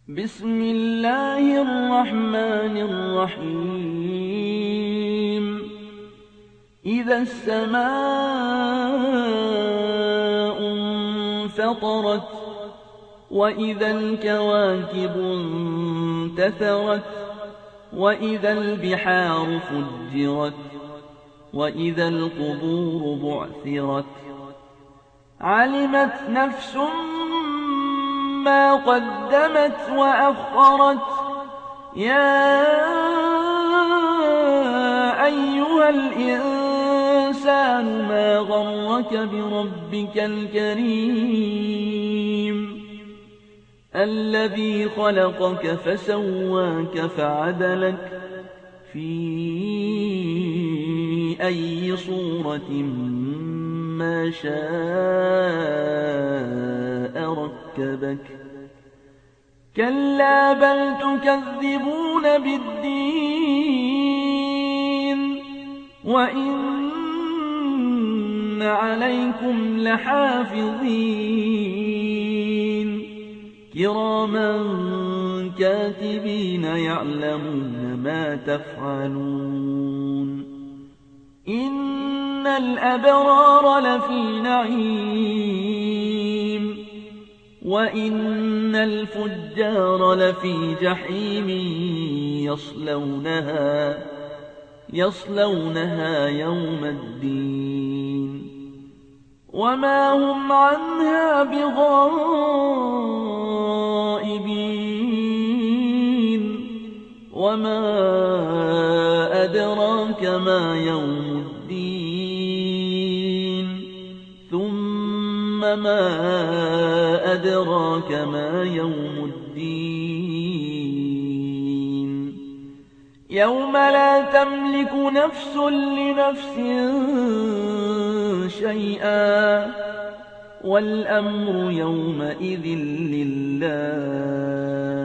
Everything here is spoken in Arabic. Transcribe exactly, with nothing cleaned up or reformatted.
بسم الله الرحمن الرحيم إذا السماء انفطرت وإذا الكواكب انتثرت وإذا البحار فجرت وإذا القبور بعثرت علمت نفس ما قدمت وأخرت يا أيها الإنسان ما غرك بربك الكريم الذي خلقك فسواك فعدلك في أي صورة ما شاء ركبك كلا بل تكذبون بالدين وإن عليكم لحافظين كراما كاتبين يعلمون ما تفعلون إن الأبرار لفي نعيم وإن الفجار لفي جحيم يصلونها يصلونها يوم الدين وما هم عنها بغائبين وما أدراك ما يوم الدين ثم ما أدراك ما يوم الدين يوم لا تملك نفس لنفس شيئا والأمر يومئذ لله